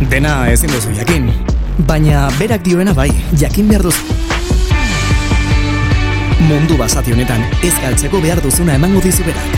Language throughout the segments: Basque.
Dena ezin duzu jakin, baina berak dioena bai, jakin behar duzu. Mundu basati honetan ez galtzeko behar duzuna emango dizu berak.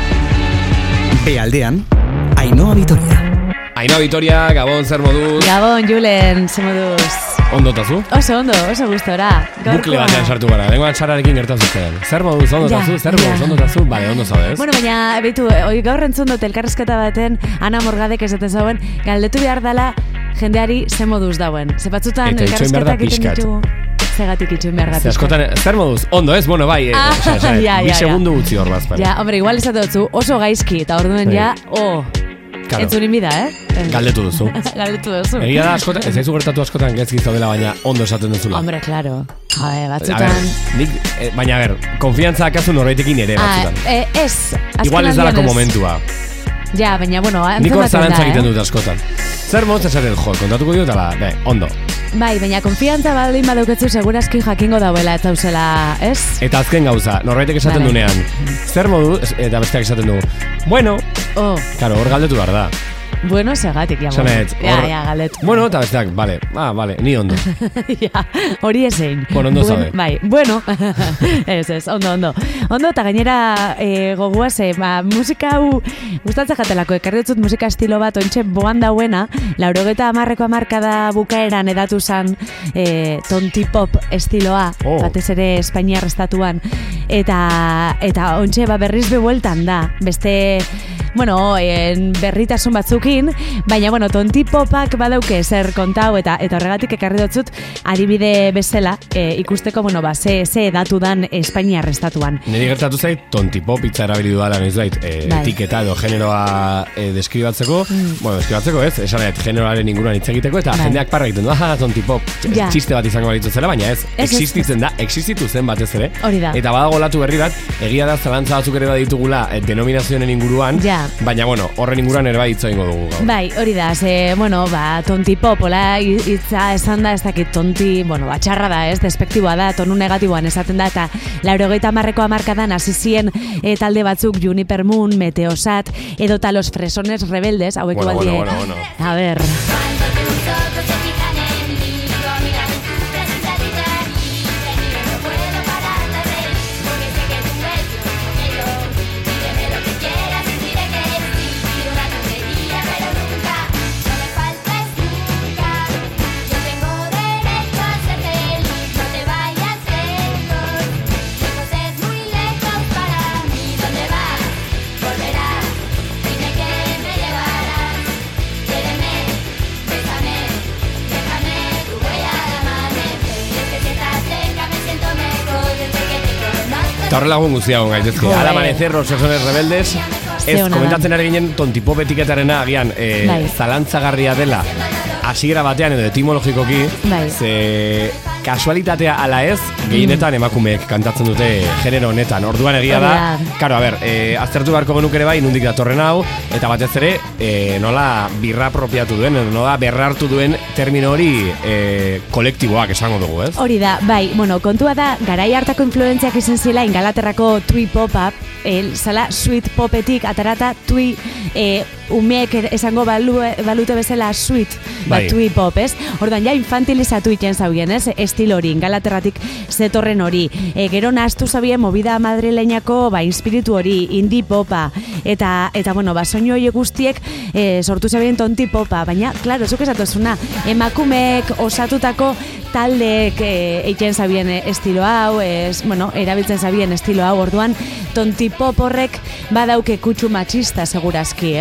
Bealdean, Ainhoa Vitoria. Ainhoa Vitoria, Gabon, zer moduz? Gabon, Julen, zer moduz? Ondo tazu? Oso ondo, oso gustora. Bukle batean sartu gara, dengoan txararekin gertazu zen. Zer moduz, ondo tazu, zer moduz, ondo tazu? Bale, ondo zaudez. Bueno, baina, behitu, gaur entzun dut elkarrezketa baten, Ana Morgadek esaten zauen, galdetu behar dela jendeari ze moduz dauen. Ze batzutan elkarrezketak egiten ditugu. Zegatik itxuin behar gatik. Askotan, zer moduz, ondo ez, bueno, bai, bi segundu gutxi hor bazpare. Ja, hombre, igual esatu dutzu oso gaizki, eta orduen ja, entzunin bida, Galdetu duzu. Galdetu duzu. Egia da, askotan, ez aizu gertatu askotan gezki zaudela, baina ondo esaten duzula. Hombre, claro. Batzutan... Baina, a ber, konfiantza akazu norbaitekin ere batzutan. Ez. Igual ez dalako momentua. Ja, baina, bueno, niko zalantza egiten dut askotan. Zer moduz esaten, kontatuko diot, ondo. Bai, baina konfiantza baldin badauketzu segurazki jakingo dauela eta zauzela, ez? Eta azken gauza, norbaitek esaten dunean, zer modu, eta besteak esaten du, bueno, claro, hor galdetu behar da. Bueno, segatik, ja, galdetu. Bueno, eta besteak, vale, ni ondo. Hori ezein. Bueno, ondo zabe. Bai, bueno, ez, ondo. Ondo, eta gainera goguaz, musika hau, gustatzen jatelako, ekarri dutzut musika estilo bat, ontxe boan dauena, 80ko hamarkada bukaeran edatu zan tonti pop estiloa, batez ere Espainiar estatuan, eta ontxe berriz bebueltan da, beste... Bueno, berritasun batzukin, baina, bueno, tonti popak badauke zer kontau eta horregatik ekarri dutzut adibide bezala ikusteko, bueno, ze edatu dan Espainiar estatuan. Niri gertatu zait, tonti pop hitza erabili dudala noiz bait, etiketa edo generoa deskribatzeko, bueno, deskribatzeko ez, esanet generoaren inguruan hitz egiteko, eta jendeak parra egiten du, tonti pop, txiste bat izango balitzu zela, baina ez, existitu zen batez ere, eta badago olatu berri bat, egia da zalantza batzuk ere baditugula denominazioen inguruan, baina, bueno, horren inguruan ere bai hitza ingo dugu gaur. Bai, hori da, tonti pop, hola hitza esan da, ez dakit tonti, bueno, txarra da, ez, despektiboa da, tonu negatiboan esaten da, eta 80ko hamarkadan hasi ziren talde batzuk Juniper Moon, Meteosat, edota Los Fresones Rebeldes, hauek baldie. Bueno. A ver... Eta horrela gun guztiagon gaitezke. Al amanecer, Los Fresones Rebeldes. Ez, komentatzen ari ginen tontipop etiketarena agian zalantzagarria dela hasiera batean edo etimologikoki, ze kasualitatea ala ez, gehienetan emakumeek kantatzen dute genero honetan. Orduan egia da, karo, aztertu beharko genuk ere bai, nundik datorren hau, eta batez ere, nola birra apropiatu duen, nola berrartu duen termino hori kolektiboak esango dugu, ez? Hori da, bai, bueno, kontua da, garai hartako influentziak izan zela Ingalaterrako twee pop-up, zala sweet popetik atarata twee umeek esango balute bezala sweet, twee pop, ez? Orduan, ja infantilizatu iten zauen, ez? Estilo hori, Ingalaterratik zetorren hori. Gero nahaztu zabien movida madrileinako inspiritu hori, indie popa, eta bueno, soinu horiek guztiek sortu zabien tonti popa, baina, klaro, zuk esatuzuna, emakumeek osatutako taldeek eiken zabien estilo hau, bueno, erabiltzen zabien estilo hau, orduan, tonti pop horrek badauke kutsu matxista segurazki,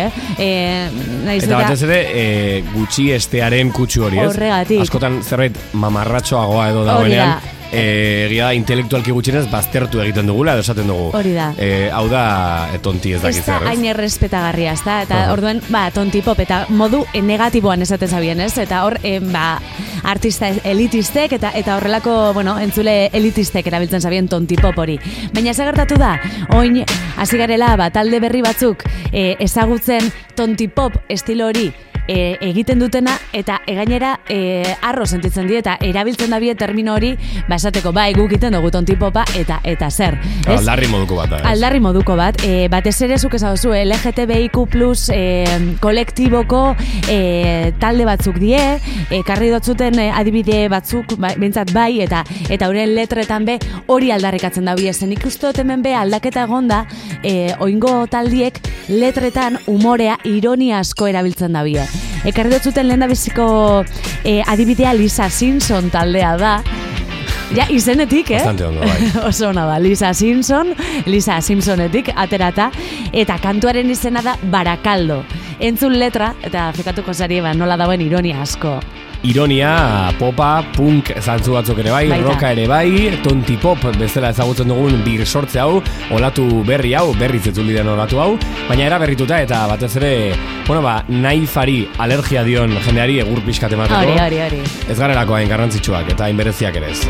eta batez ere, gutxi estearen kutsu hori, ez? Horregatik. Askotan zerbait mamarratxoagoa edo dagoenean, egia da intelektualki gutxinez baztertu egiten dugula edo esaten dugu. Hori da. Hau da tonti ez dakiz zer, ez? Hain errespetagarria, ez da? Eta orduan, tonti pop, eta modu negatiboan esaten zabien, ez? Eta hor, artista elitistek, eta horrelako, bueno, entzule elitistek erabiltzen zabien tonti pop hori. Baina ze gertatu da, oin, hasi garela, talde berri batzuk ezagutzen tonti pop estilo hori egiten dutena, eta gainera arro sentitzen die, eta erabiltzen dabie termino hori, esateko, bai, guk iten dugu tontipopa, eta zer. Aldarri moduko bat, ez? Aldarri moduko bat. Batez ere zuk ezaguzu, LGTBIQ+ kolektiboko talde batzuk die, karri dotzuten adibide batzuk, bintzat bai, eta horren letretan be hori aldarrikatzen da bie. Zen ikustot hemen be aldaketa egonda, oingo taldiek letretan umorea, ironia asko erabiltzen da bie. Karri dotzuten lehen da biziko adibidea Lisa Simpson taldea da. Ja, izenetik, Bastante ondo, bai. Oso ona da, Lisa Simpsonetik aterata, eta kantuaren izena da Barakaldo. Entzun letra, eta fikatuko zari nola dauen ironia asko. Ironia, popa, punk zantzu batzuk ere bai, roka ere bai, tontipop bezala ezagutzen dugun bir sortze hau, olatu berri hau, berriz etzuli den olatu hau, baina era berrituta eta batez ere, naifari alergia dion jendeari egur pixkat emateko. Hori. Ez garelako hain garrantzitsuak eta hain bereziak ere ez.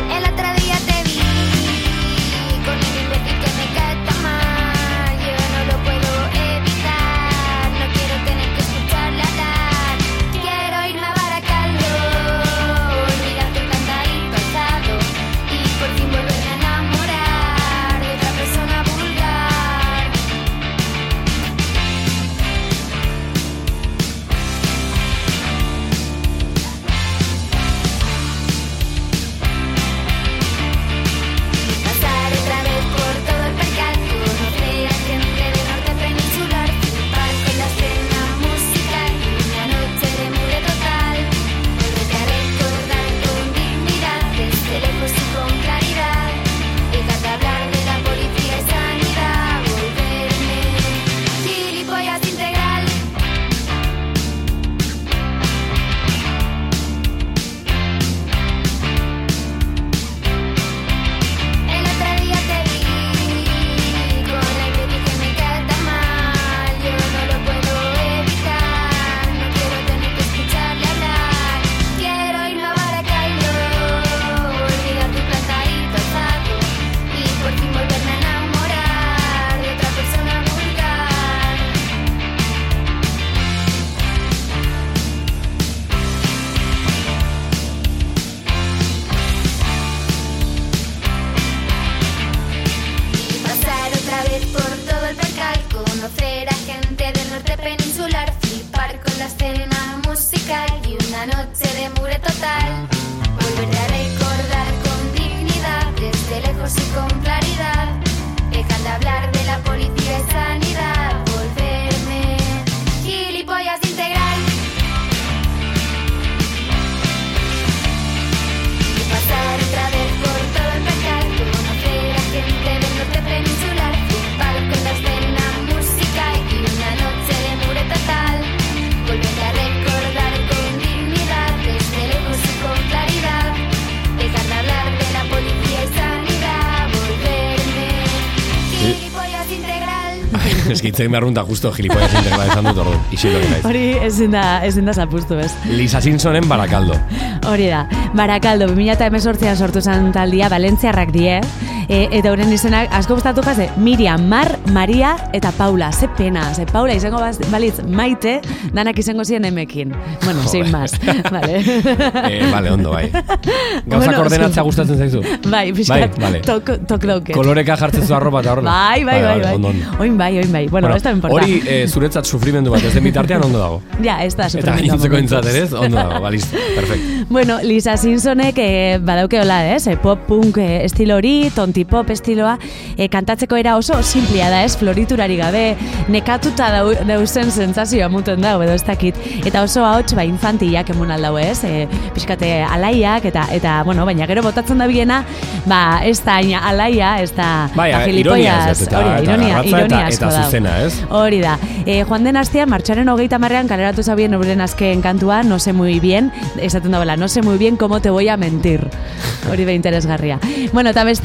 Eskitzen beharrunta justo gilipollas integrala esan dut ordu. Hori ezin da zapustu, ez? Lisa Simpsonen Barakaldo. Hori da, Barakaldo, 2018an sortu zen taldia, Valentziarrak die, eta horren izenak asko gustatu jaze, Miriam, Mar, Maria eta Paula. Ze pena, ze Paula izango balitz Maite, danak izango ziren emekin. Bueno, sin más. Vale. Vale, ondo, bai. Gauzak ordenatza gustatzen zaizu? Bai, pixkat, tok dauket. Koloreka jartzen zu arropa eta horrela. Bai. Oin bai. Bueno, ez da importa. Hori zuretzat sufrimendu bat, ez den bitartean ondo dago. Ja, ez da sufrimendu. Eta gainontzeko entzaterez, ondo dago, balisto, perfecto. Bueno, Lisa Simpsonek badauke hola, pop punk estilo hori, tontipop estiloa, kantatzeko era oso simplia da, floriturari gabe, nekatuta dauzen sentsazioa muten dago, edo ez dakit. Eta oso ahots infantilak emun aldau, pixkate alaiak, eta bueno, baina gero botatzen da biena, ez da alaia, ez da gilipollas, ironia asko da. Hori da. Joan den astean, martxoaren 30ean kaleratu zabien euren azken kantua, no sé muy bien, esaten dagoela, no sé muy bien cómo te voy a mentir. Hori be interesgarria. Bueno, eta beste bat,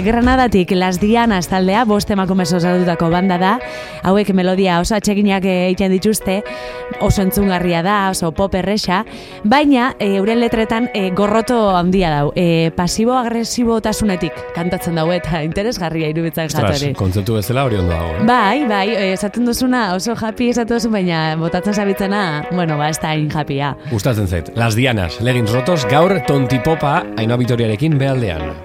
Granadatik Las Dianas taldea, 5 emakume osatutako banda da. Hauek melodia oso atseginak egiten dituzte, oso entzungarria da, oso pop erresa, baina euren letretan gorroto handia dau. Pasibo-agresibotasunetik kantatzen dago eta interesgarria iruditzen jatori. Kontzeptu bezala hori ondo dago. Bai, esaten duzuna oso happy esatu duzu, baina botatzen zabitzena, ez da hain happya. Gustatzen zait. Las Dianas, Leggings rotos, gaur Tontipopa, Ainhoa Vitoriarekin behaldean.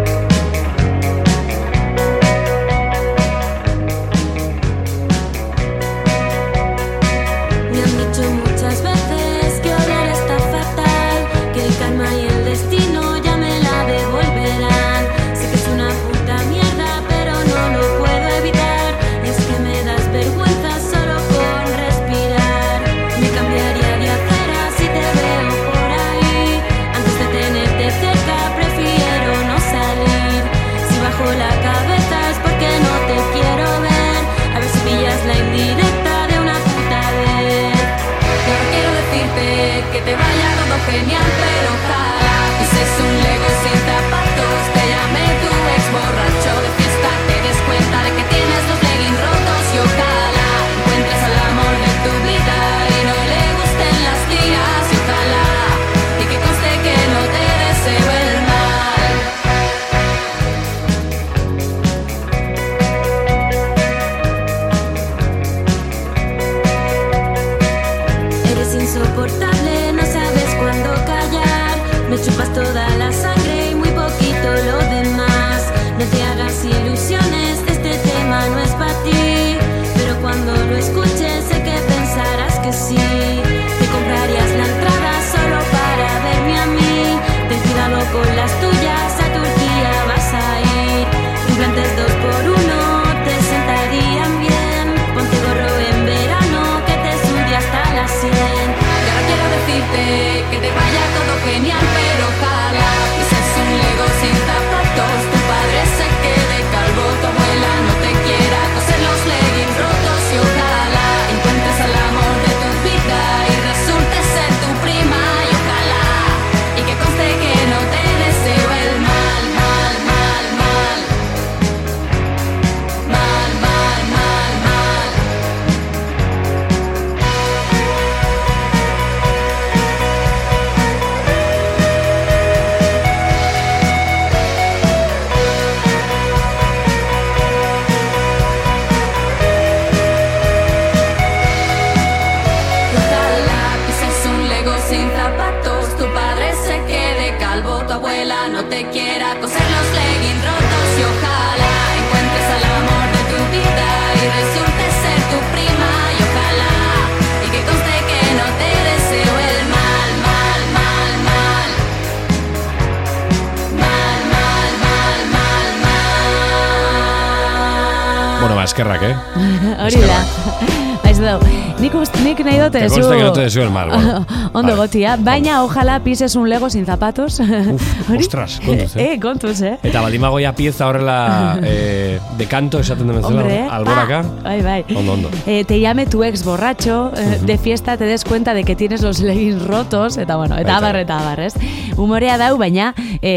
Eskerrak, Hori da. Baiz dau, nik nahi dute zu... Te consta que no te deseo el mal, bueno. Ondo gotia, baina ojalá pises un Lego sin zapatos. Ostras, kontuz, kontuz, Eta balimagoia pieza horrela de canto esaten den bezala, alboraka. Bai. Ondo. Te llame tu ex borracho, de fiesta te des cuenta de que tienes los leggings rotos, eta abar, ez? Humorea dau, baina,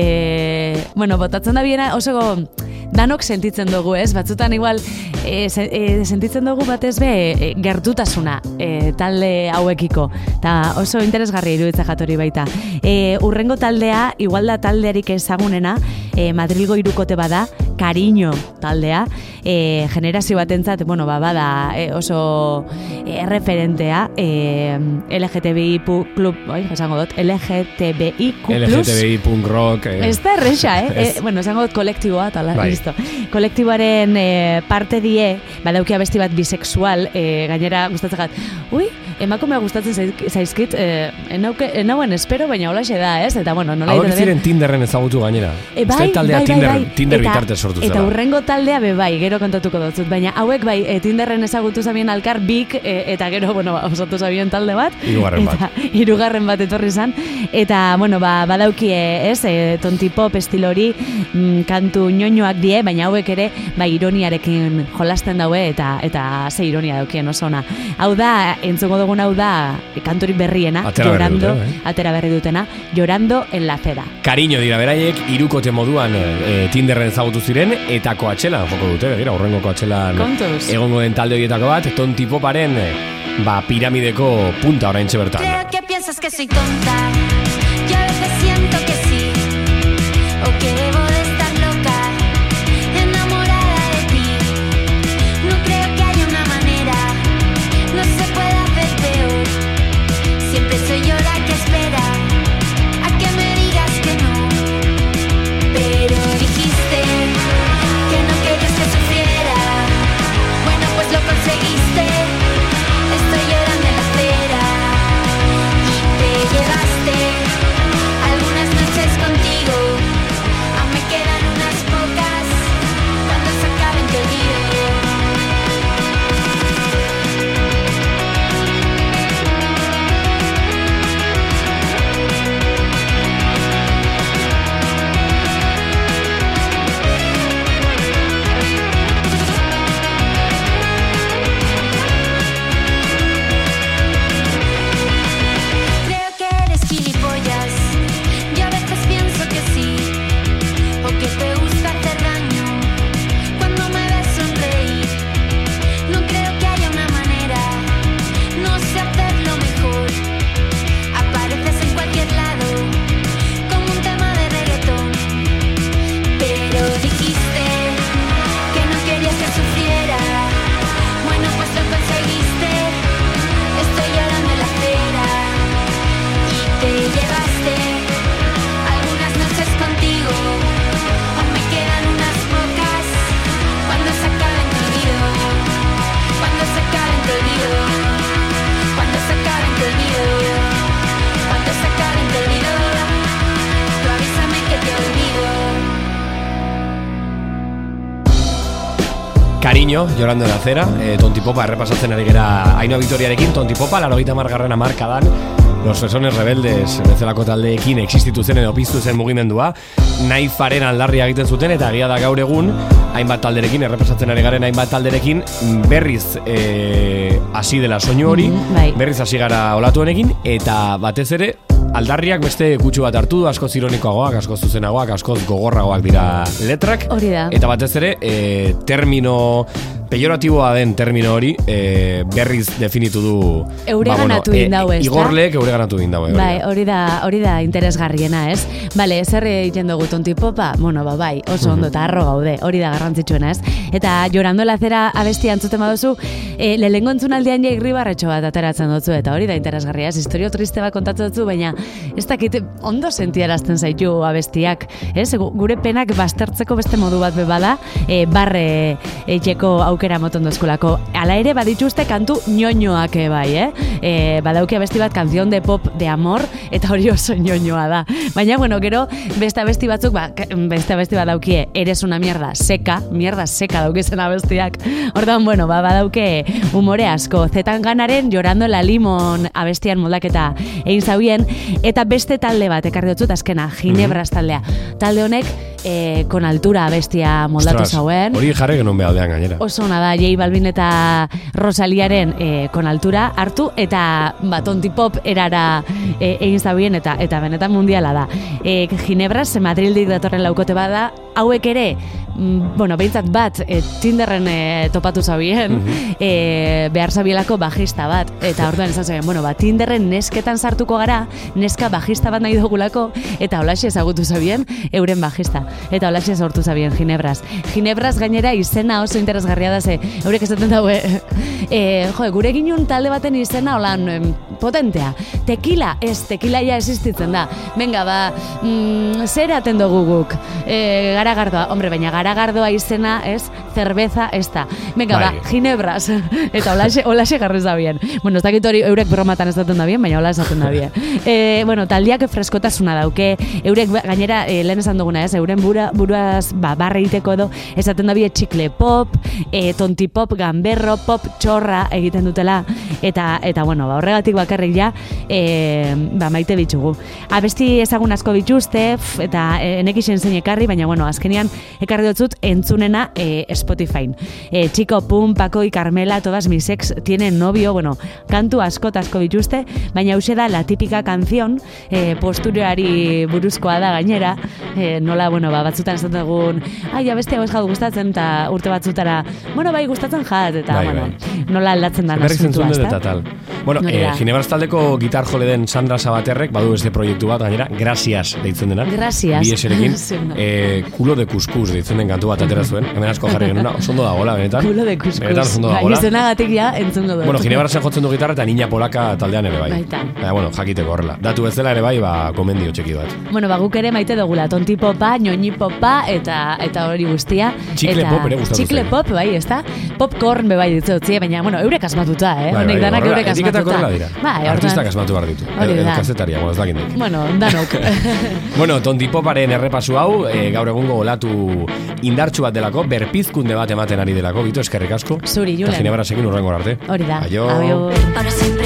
botatzen da biena oso... Danok sentitzen dugu, ez? Batzutan igual sentitzen dugu batez gertutasuna talde hauekiko. Ta oso interesgarria iruditzen jatori baita. Urrengo taldea, igual da taldearik ezagunena, Madrilgo hirukote bada, Cariño taldea, generazio batentzat, bada oso referentea, LGTBI club, esango dut, LGTBI punk rock. Ez da erresa, esango dut kolektiboa, tala, listo. Kolektiboaren parte die, badaukia besti bat bisexual, gainera gustatzen gat, emakumea gustatzen zaizkit, enauen espero, baina holaxe da, ez? Eta nola hauek ziren Tinderren ezagutu gainera. Bai, Tinder bitartez sortu zela. Eta urrengo taldea bai, gero kontatuko dutzut, baina hauek bai, Tinderren ezagutu zabien alkar bik, eta gero, osatu zabien talde bat. Hirugarren bat etorri izan. Eta, badaukie, ez, tontipop estilori, kantu ñoñoak die, baina hauek ere, ironiarekin jolasten daue, eta ze ironia daukien oso ona. Hau da, entzuko dugu ezagun hau da kanturik berriena, atera berri dutena, Llorando en la acera. Cariño dira beraiek, hirukote moduan Tinderren ezagutu ziren, eta Coachelan joko dute, begira, horrengo Coachelan egongo den talde horietako bat, Tonti Poparen piramideko punta oraintxe bertan. Creo que piensas que soy tonta, yo a veces siento que sí, o que debo de estar loca, enamorada de ti. No creo que haya una manera, no se puede hacer peor. Siempre soy yo la que espera a que me digas que no. Pero dijiste que no querías que sufriera. Bueno, pues lo conseguiste. Estoy llorando en la acera y te llevaste algunas noches contigo. Aún me quedan unas pocas, cuando se acaben te olvido. Creo que eres gilipollas, yo a veces pienso que sí, o que te gusta hacer daño cuando me ves sonreír. No creo que haya una manera, no sé hacerlo mejor. Apareces en cualquier lado, como un tema de reggaetón. Pero dijiste que no querías que sufriera. Bueno, pues lo conseguiste. Estoy llorando en la acera y te llevaste algunas noches contigo. Aún me quedan unas pocas, cuando se acaben te olvido. Cuando se acaben te olvido. Cuando se acaben te olvido. Cuando se acaben te olvido. Tú avísame que te olvido. Cariño, Llorando en la acera, Tonti Popa errepasatzen ari gera Ainhoa Victoriarekin, Tonti Popa, 80. hamarkadan, Los Fresones Rebeldes bezalako taldeekin existitu zen edo piztu zen mugimendua, naifaren aldarria egiten zuten, eta egia da gaur egun, hainbat talderekin, errepasatzen ari garen hainbat talderekin, berriz hasi dela soinu hori, berriz hasi gara olatu honekin, eta batez ere, aldarriak beste kutsu bat hartu du, askoz ironikoagoak, askoz zuzenagoak, askoz gogorragoak dira letrak. Hori da. Eta batez ere, termino pejoratiboa den termino hori berriz definitu du eureganatu indau, ez da? Igorlek eureganatu indau. Bai, hori da interesgarriena, ez? Bale, zer egiten dugu Tonti Popa? Bueno, bai, oso ondo eta harro gaude, hori da garrantzitsuena, ez? Eta Llorando en la acera abestia entzuten baduzu, lehengo entzunaldian ja irribarretxo bat ateratzen dutzu, eta hori da interesgarria, ez? Historio triste bat kontatzen dutzu, baina ez dakit ondo sentiarazten zaitu abestiak, ez? Gure penak baztertzeko beste modu bat bebada, barre eiteko aukera moton dozkulako. Hala ere, badituzte kantu ñoñoak bai, badauki abesti bat, Canción de pop de amor, eta hori oso ñoñoa da. Baina, bueno, gero, beste abesti batzuk, beste abesti bat daukie, Eres una mierda seka daukizen abestiak. Orduan, bueno, badauke umore asko. Zetanganaren Llorando en la limon abestian moldaketa egin zaubien, eta beste talde bat, ekarri dutut azkena, Ginebras taldea. Talde honek, Con altura abestia moldatu zauen. Hori jarri genuen behaldean gainera. Oso ona da, J Balvin eta Rosaliaren Con altura hartu, eta Tonti Pop erara egin zaubien, eta benetan mundiala da. Ginebras, Madrildik datorren laukote bada, hauek ere, bueno, behintzat bat, Tinderren topatu zaubien, behar zabielako bajista bat, eta orduan esan zaubien, bueno, Tinderren nesketan sartuko gara, neska bajista bat nahi dugulako, eta holaxe ezagutu zaubien, euren bajista. Eta holaxe sortu zabien Ginebras. Ginebras gainera izena oso interesgarria da, ze eurek esaten daue, gure ginun talde baten izena holan potentea. Tequila, tequila ja existitzen da. Venga, zer aten dugu guk? Garagardoa, hombre, baina garagardoa izena, cerveza ez da. Venga, Ginebras. Eta holaxe garrez da bien. Bueno, ez dakit hori eurek bromatan ez daten da bien, baina hola esaten da bien. Bueno, taldiak freskotasuna dauke, eurek gainera lehen esan duguna, euren buruaz barra egiteko edo, esaten da bie txikle pop, tonti pop, gamberro, pop, txorra egiten dutela, eta bueno, horregatik bakarrik ja, maite bitxugu. Abesti ezagun asko bituzte, eta enekixen zein ekarri, baina bueno, azkenian ekarri dutzut entzunena Spotifyn. Chico Pum, Paco y Carmela, todas mis ex tienen novio, bueno, kantu asko bituzte, baina hause da la típica canción, posturari buruzkoa da gainera, nola, bueno, batzutan ez dugun, abesti hau ez jat gustatzen, eta urte batzutara, bueno, bai gustatzen jat, eta bueno, nola aldatzen da nasuntua, ez da? Bueno, Ginebra taldeko gitar jole den Sandra Sabaterrek badu beste proiektu bat gainera, Gracias deitzen dena. Gracias. Bieserekin, Culo de Cuscus deitzen den kantu bat atera zuen. Hemen asko jarri genuna, osondo dagoela, benetan. Culo de Cuscus. Benetan osondo dagoela. Izenagatik ja entzungo dut. Bueno, Ginebra zen jotzen du gitarra eta Niña Polaka taldean ere bai. Bueno, jakiteko horrela. Datu bezala ere bai, komendio txeki bat. Bueno, guk ere maite dugula, tonti popa, ñoñi popa, eta hori guztia. Txikle pop ere gustatu zen. Txikle pop, bai, ez da? Popcorn bebai ditzotzi, baina, bueno, eurek asmatuta, honek danak eurek asmatuta. Artistak asmatu behar ditu. Kazetaria, ez dakindik. Bueno, danok. Bueno, tonti poparen errepasu hau, gaur egungo olatu indartsu bat delako, berpizkunde bat ematen ari delako, Bito, eskerrik asko. Zuri, Julen. Eta Ginebra sekin urrengor arte. Hori da. Aio.